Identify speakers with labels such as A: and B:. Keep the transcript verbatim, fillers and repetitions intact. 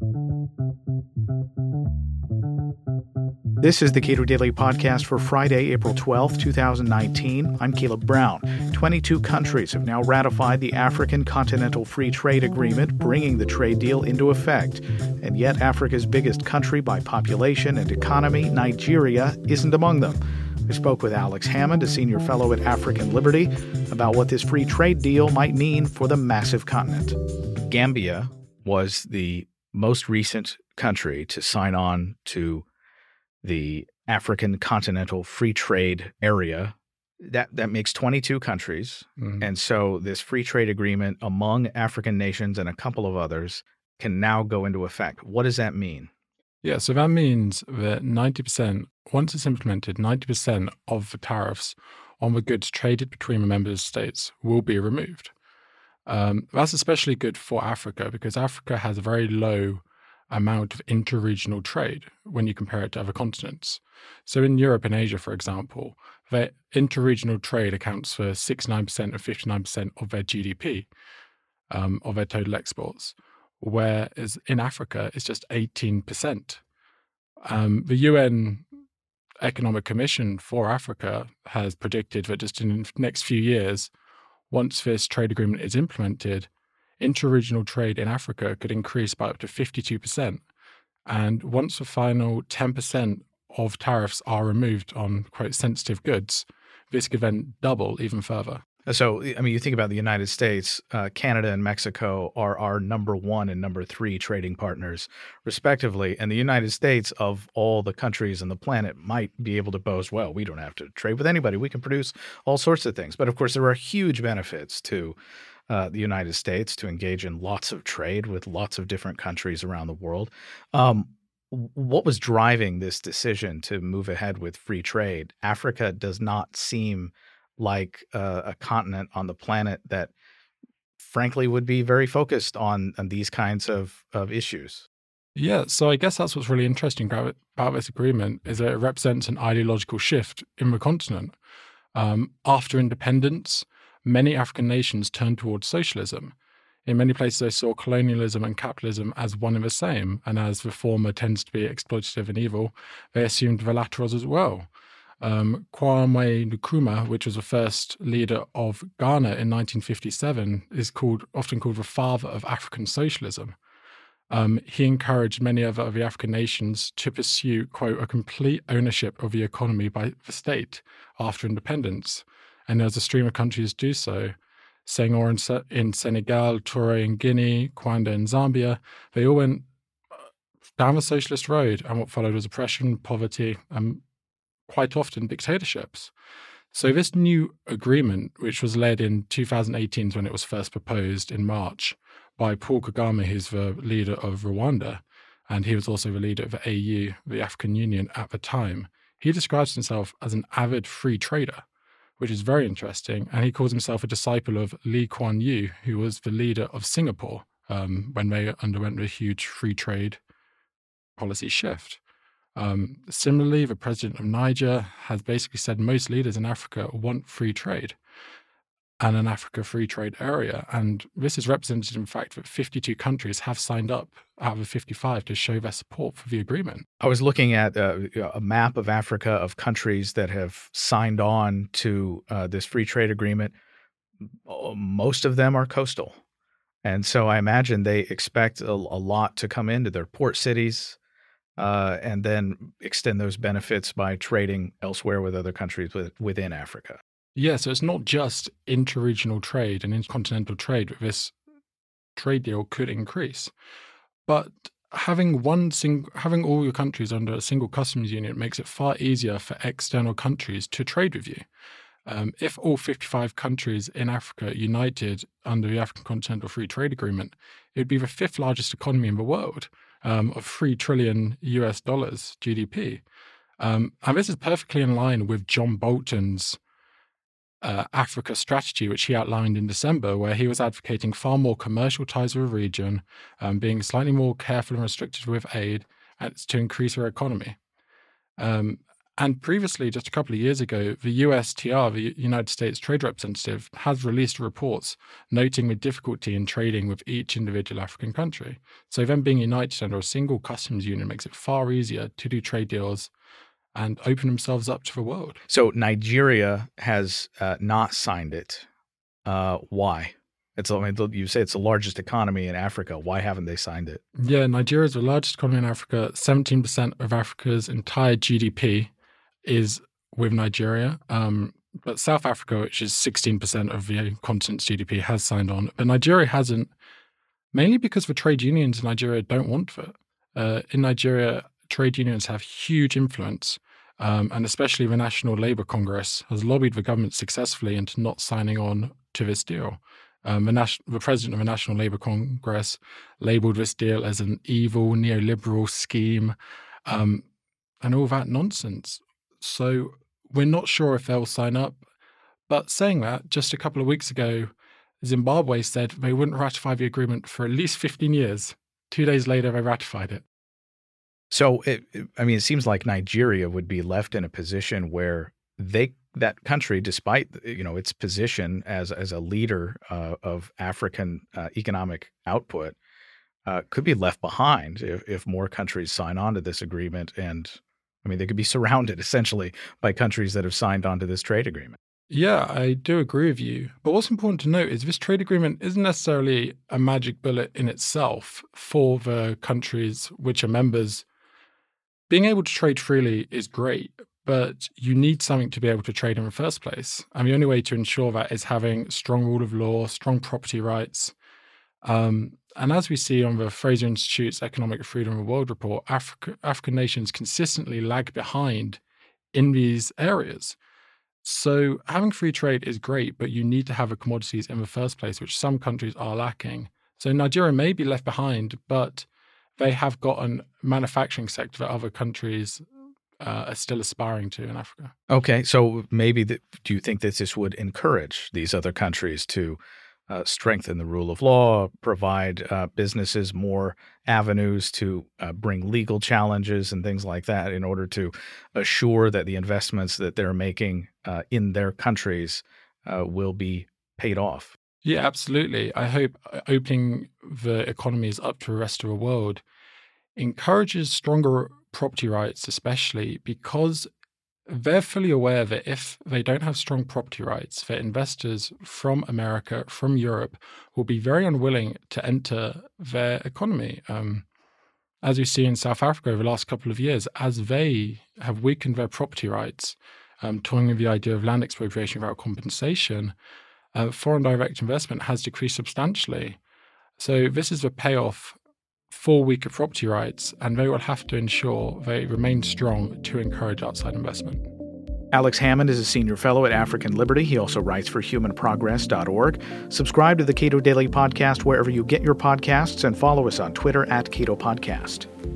A: This is the Cato Daily Podcast for Friday, April twelfth, twenty nineteen. I'm Caleb Brown. twenty-two countries have now ratified the African Continental Free Trade Agreement, bringing the trade deal into effect. And yet Africa's biggest country by population and economy, Nigeria, isn't among them. I spoke with Alex Hammond, a senior fellow at African Liberty, about what this free trade deal might mean for the massive continent. Gambia was the most recent country to sign on to the African Continental Free Trade Area. That that makes twenty-two countries. Mm-hmm. And so this free trade agreement among African nations and a couple of others can now go into effect. What does that mean?
B: Yeah, so that means that ninety percent, once it's implemented, ninety percent of the tariffs on the goods traded between the member states will be removed. Um, that's especially good for Africa because Africa has a very low amount of interregional trade when you compare it to other continents. So in Europe and Asia, for example, their interregional trade accounts for sixty-nine percent and fifty-nine percent of their G D P, um, of their total exports, whereas in Africa, it's just eighteen percent. Um, the U N Economic Commission for Africa has predicted that just in the next few years, once this trade agreement is implemented, interregional trade in Africa could increase by up to fifty-two percent. And once the final ten percent of tariffs are removed on, quote, sensitive goods, this could then double even further.
A: So, I mean, you think about the United States, uh, Canada and Mexico are our number one and number three trading partners, respectively. And the United States, of all the countries on the planet, might be able to boast, well, we don't have to trade with anybody. We can produce all sorts of things. But of course, there are huge benefits to uh, the United States to engage in lots of trade with lots of different countries around the world. Um, what was driving this decision to move ahead with free trade? Africa does not seem like uh, a continent on the planet that, frankly, would be very focused on, on these kinds of, of issues.
B: Yeah, so I guess that's what's really interesting about, about this agreement is that it represents an ideological shift in the continent. Um, after independence, many African nations turned towards socialism. In many places, they saw colonialism and capitalism as one and the same, and as the former tends to be exploitative and evil, they assumed the latter as well. Um, Kwame Nkrumah, which was the first leader of Ghana in nineteen fifty-seven, is called often called the father of African socialism. Um, he encouraged many other of the African nations to pursue, quote, a complete ownership of the economy by the state after independence. And as a stream of countries do so, Senghor in, Se- in Senegal, Touré in Guinea, Kwanda in Zambia, they all went down the socialist road, and what followed was oppression, poverty, and quite often dictatorships. So this new agreement, which was led in two thousand eighteen when it was first proposed in March by Paul Kagame, who's the leader of Rwanda, and he was also the leader of the A U, the African Union at the time, he describes himself as an avid free trader, which is very interesting. And he calls himself a disciple of Lee Kuan Yew, who was the leader of Singapore um, when they underwent a huge free trade policy shift. Um, similarly, the president of Niger has basically said most leaders in Africa want free trade and an Africa free trade area. And this is represented in the fact that fifty-two countries have signed up out of the fifty-five to show their support for the agreement.
A: I was looking at uh, a map of Africa of countries that have signed on to uh, this free trade agreement. Most of them are coastal. And so I imagine they expect a, a lot to come into their port cities, Uh, and then extend those benefits by trading elsewhere with other countries with, within Africa.
B: Yeah, so it's not just interregional trade and intercontinental trade that this trade deal could increase. But having one sing- having all your countries under a single customs union makes it far easier for external countries to trade with you. Um, if all fifty-five countries in Africa united under the African Continental Free Trade Agreement, it would be the fifth largest economy in the world. Um, of three trillion U S dollars G D P. Um, and this is perfectly in line with John Bolton's uh, Africa strategy, which he outlined in December, where he was advocating far more commercial ties with the region, um, being slightly more careful and restricted with aid and to increase our economy. Um, And previously, just a couple of years ago, the U S T R, the United States Trade Representative, has released reports noting the difficulty in trading with each individual African country. So them being united under a single customs union makes it far easier to do trade deals and open themselves up to the world.
A: So Nigeria has uh, not signed it. Uh, why? It's, I mean, you say it's the largest economy in Africa. Why haven't they signed it?
B: Yeah, Nigeria is the largest economy in Africa. seventeen percent of Africa's entire G D P is with Nigeria. Um, but South Africa, which is sixteen percent of the continent's G D P, has signed on. But Nigeria hasn't, mainly because the trade unions in Nigeria don't want it. Uh, in Nigeria, trade unions have huge influence, um, and especially the National Labour Congress has lobbied the government successfully into not signing on to this deal. Um, the, nas- the president of the National Labour Congress labelled this deal as an evil neoliberal scheme, um, and all that nonsense. So we're not sure if they'll sign up. But saying that, just a couple of weeks ago, Zimbabwe said they wouldn't ratify the agreement for at least fifteen years. Two days later, they ratified it.
A: So, it, I mean, it seems like Nigeria would be left in a position where they that country, despite you know its position as as a leader uh, of African uh, economic output, uh, could be left behind if, if more countries sign on to this agreement. And I mean, they could be surrounded essentially by countries that have signed on to this trade agreement.
B: Yeah, I do agree with you. But what's important to note is this trade agreement isn't necessarily a magic bullet in itself for the countries which are members. Being able to trade freely is great, but you need something to be able to trade in the first place. And the only way to ensure that is having strong rule of law, strong property rights. Um, and as we see on the Fraser Institute's Economic Freedom of the World report, Africa, African nations consistently lag behind in these areas. So having free trade is great, but you need to have the commodities in the first place, which some countries are lacking. So Nigeria may be left behind, but they have got a manufacturing sector that other countries uh, are still aspiring to in Africa.
A: Okay, so maybe the, do you think that this would encourage these other countries to uh, strengthen the rule of law, provide uh, businesses more avenues to uh, bring legal challenges and things like that in order to assure that the investments that they're making uh, in their countries uh, will be paid off?
B: Yeah, absolutely. I hope opening the economies up to the rest of the world encourages stronger property rights, especially because they're fully aware that if they don't have strong property rights, that investors from America, from Europe, will be very unwilling to enter their economy. Um, as we see in South Africa over the last couple of years, as they have weakened their property rights, um, toying with the idea of land expropriation without compensation, uh, foreign direct investment has decreased substantially. So this is the payoff for weaker property rights, and they will have to ensure they remain strong to encourage outside investment.
A: Alex Hammond is a senior fellow at African Liberty. He also writes for human progress dot org. Subscribe to the Cato Daily Podcast wherever you get your podcasts and follow us on Twitter at Cato Podcast.